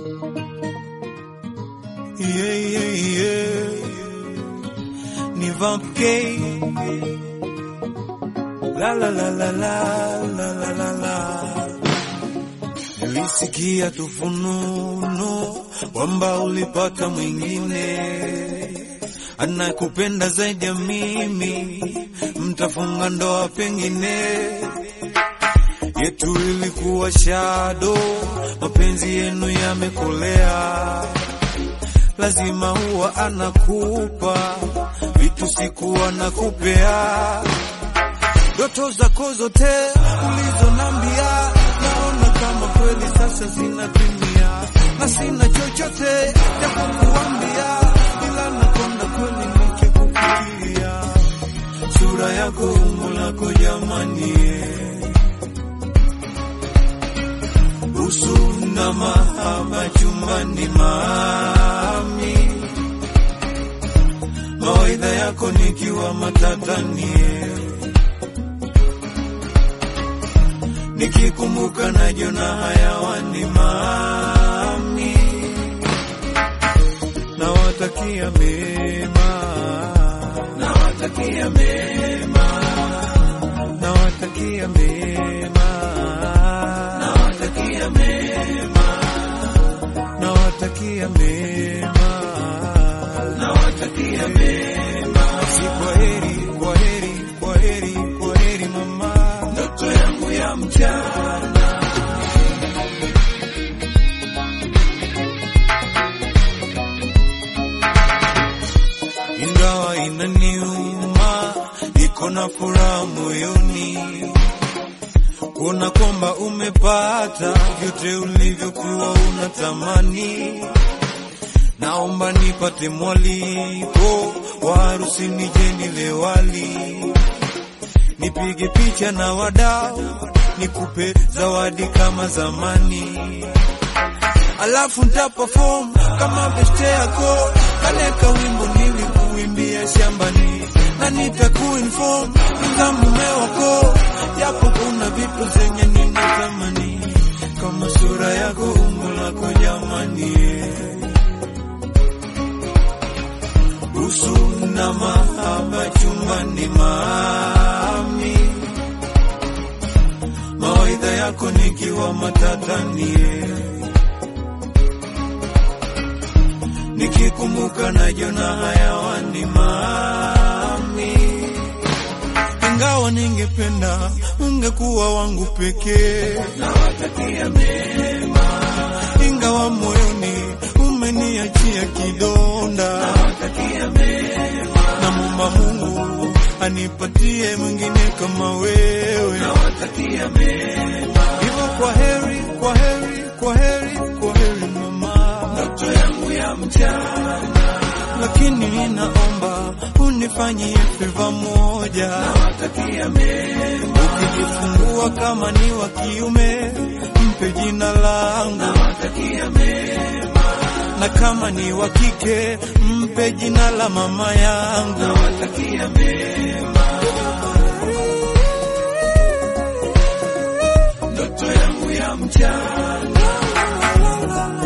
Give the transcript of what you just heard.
Ni Vamp K. La la la la la la la la la. Nilisikia tufununo kwamba ulipata mwingine anakupenda zaidi ya mimi, mtafunga ndoa pengine. Yetu ilikuwa shadow, mapenzi yenu yamekolea. Lazima huwa anakupa vitu sikuwa nakupea. Ndoto zako zote ulizonambia, naona kama kweli sasa zinatimia. Na sina chochote ya kukuambia, ila nakonda kweli nikikufikiria. Sura yako, umbo lako jamani, usu na mahaba chumbani mami. Mawaidha yako nikiwa matatani, nikikumbuka najiona hayawani mami. Nawatakia mema, nawatakia mema, nawatakia mema, nawatakia mema, nawatakia mema, nawatakia mema. Si kwaheri, kwaheri, kwaheri, kwaheri mama. Ndoto yangu ya mchana, ingawa inaniuma, iko na furaha moyoni kuona kwamba umepata vyote ulivyokuwa unatamani. Naomba nipate mwaliko wa harusi nije nile wali, nipige picha na wadau, nikupe zawadi kama zamani. Alafu nitaperform kama beste yako, kaneka wimbo nilikuimbia shambani. Na nitakuinform kama mume wako, japo kuna vitu zenye ninatamani, kama sura yako, umbo lako jamani, usu na mahaba chumbani mami. Mawaidha yako nikiwa matatani, nikikumbuka najiona hayawani mami. Ingawa ningependa ungekuwa wangu pekee, nawatakia mema. Ingawa moyoni umeniachia kidonda, nawatakia mema. Namuomba Mungu anipatie mwingine kama wewe, nawatakia mema. Hivyo kwaheri, kwaheri, kwaheri, kwaheri mama. Ndoto yangu ya mchana, lakini ninaomba unifanyie favor moja, nawatakia mema. Ukijifungua kama ni wa kiume, mpe jina langu, nawatakia mema. Na kama ni wa kike, mpe jina la mama yangu, nawatakia mema. Ndoto yangu ya mchana,